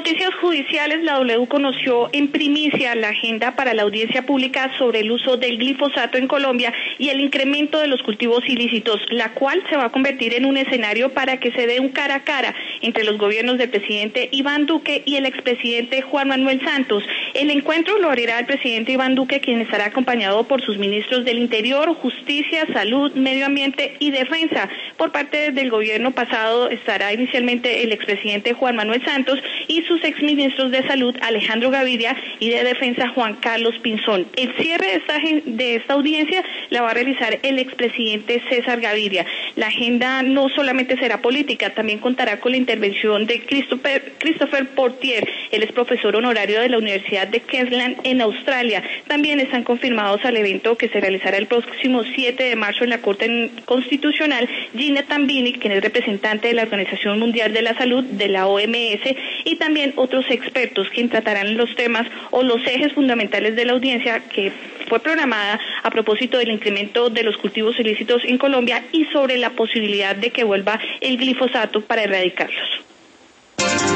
noticias judiciales, la W conoció en primicia la agenda para la audiencia pública sobre el uso del glifosato en Colombia y el incremento de los cultivos ilícitos, la cual se va a convertir en un escenario para que se dé un cara a cara entre los gobiernos del presidente Iván Duque y el expresidente Juan Manuel Santos. El encuentro lo abrirá el presidente Iván Duque, quien estará acompañado por sus ministros del Interior, Justicia, Salud, Medio Ambiente y Defensa. Por parte del gobierno pasado estará inicialmente el expresidente Juan Manuel Santos y sus exministros de Salud, Alejandro Gaviria, y de Defensa, Juan Carlos Pinzón. El cierre de esta audiencia la va a realizar el expresidente César Gaviria. La agenda no solamente será política, también contará con la intervención de Christopher Portier. Él es profesor honorario de la Universidad de Queensland en Australia. También están confirmados al evento que se realizará el próximo 7 de marzo en la Corte Constitucional Gina Tambini, quien es representante de la Organización Mundial de la Salud, de la OMS, y también otros expertos quienes tratarán los temas o los ejes fundamentales de la audiencia que fue programada a propósito del incremento de los cultivos ilícitos en Colombia y sobre la posibilidad de que vuelva el glifosato para erradicarlos.